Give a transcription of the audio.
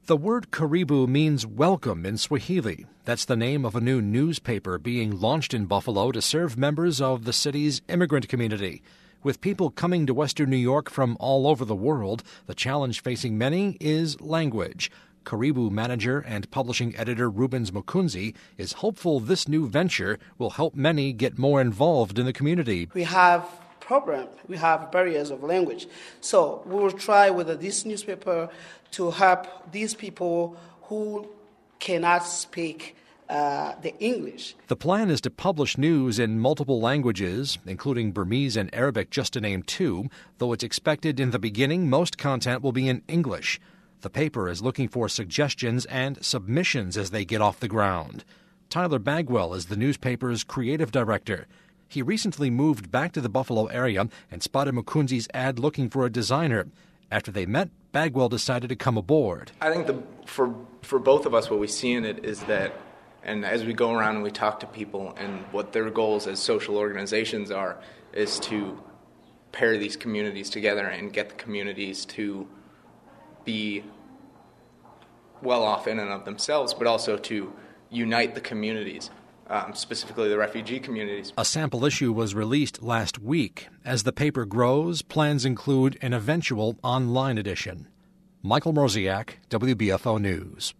The word Karibu means welcome in Swahili. That's the name of a new newspaper being launched in Buffalo to serve members of the city's immigrant community. With people coming to Western New York from all over the world, the challenge facing many is language. Karibu manager and publishing editor Rubens Mukunzi is hopeful this new venture will help many get more involved in the community. We have problem. We have barriers of language. So we will try with this newspaper to help these people who cannot speak the English. The plan is to publish news in multiple languages, including Burmese and Arabic, just to name two, though it's expected in the beginning most content will be in English. The paper is looking for suggestions and submissions as they get off the ground. Tyler Bagwell is the newspaper's creative director. He recently moved back to the Buffalo area and spotted Mukunzi's ad looking for a designer. After they met, Bagwell decided to come aboard. I think for both of us, what we see in it is that, and as we go around and we talk to people and what their goals as social organizations are, is to pair these communities together and get the communities to be well off in and of themselves, but also to unite the communities. Specifically the refugee communities. A sample issue was released last week. As the paper grows, plans include an eventual online edition. Michael Mroziak, WBFO News.